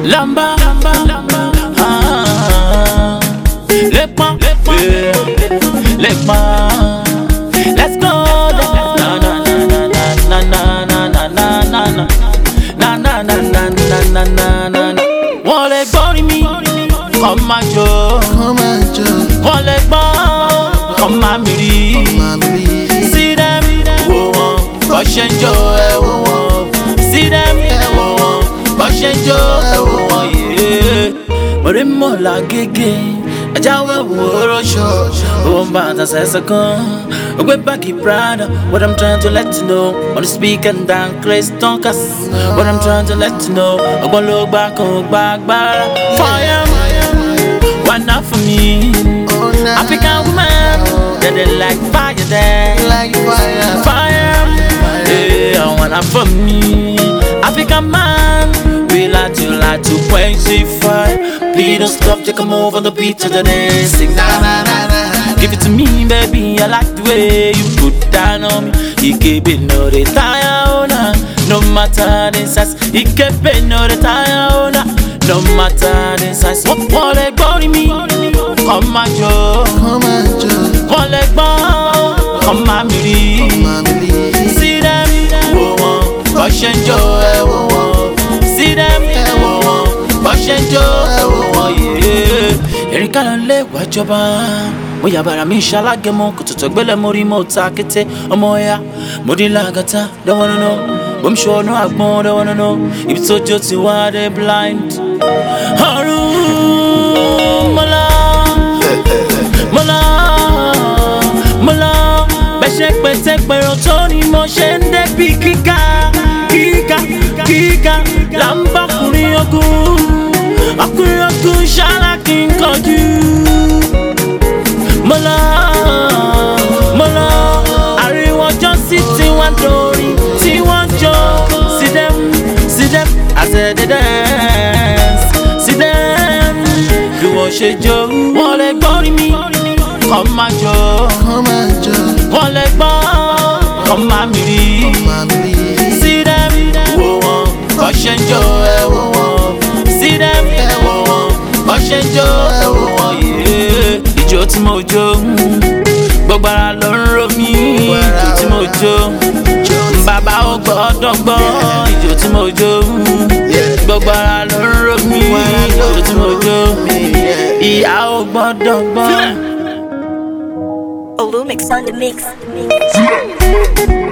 Lamba, les points, let's go. Na na na na na na na na na na na na na na na na na. Wọ́n lè gbọ́ mi, kọ́ máa jó. Wọ́n lè gbọ́, kọ́ máa mi rí. See them, wo wọn, bọ́ ṣe ń jó ẹ wo wọn. See them, wo wọn, bọ́ ṣe ń jó ẹ wo wọn. Orí mọ̀ lágége, ajáwé wo róṣọ. Ó ń bá àtàṣẹ́sẹ̀ kan. Ogbe baggy Prada, what I'm trying to let you know. On the speaker and down, Chris Tonkas. What I'm trying to let you know. Ogbon lo back, back, fire, why not for me? African woman, that they like fire there. Fire, yeah, I wanna for me. African man, we like to quench the fire. Please don't stop, take a move on the beat of the day. Sing na na na na. Give it to me, baby, I like the way you put down on me. You keep it no retire, no matter the size. You keep it no retire, no matter the size. One leg body me, come my Joe. One leg body, come my Millie. See them, whoa, Bush and Joe, whoa. See them, whoa, Bush and Joe, whoa, yeah. Erika don't let what you buy. Mo yabara mi shalage mo kututo gbele mori mo ta kete ọmọ ya mo di lagata don't wanna know bom sure no agbon don't wanna know ibi tó jó ti wá dey blind ọ̀run mola bẹ́ ṣe pẹ̀tẹ́pẹ̀rọ tó ní mo ṣe ń débi kíkà là ń bá ọkùnrin ogun ṣáná kí n kọjú. Mola, ariwo jọ sí tí wọ́n dorí, tí wọ́n jó. See them, I said they dance. See them, bí wọ́n ṣe jó. Wọ́n lè gbọ́ mi, kọ́ máa jó. Wọ́n lè gbọ́, kọ́ máa mi rí. See them, wo wọn, bọ́ ṣe ń jó ẹ wo wọn. See them, wo wọn, bọ́ ṣe ń jó ẹ wo wọn. Ìjó tí mo jó, gbogbo ara ló ń ro mí. Ìjó tí mo jó, bàbá ó gbọ́dọ̀ gbọ́. Ìjó tí mo jó, gbogbo ara ló ń ro mí. Ìjó tí mo jó, ìyá ó gbọ́dọ̀ gbọ́. Olumix on the mix.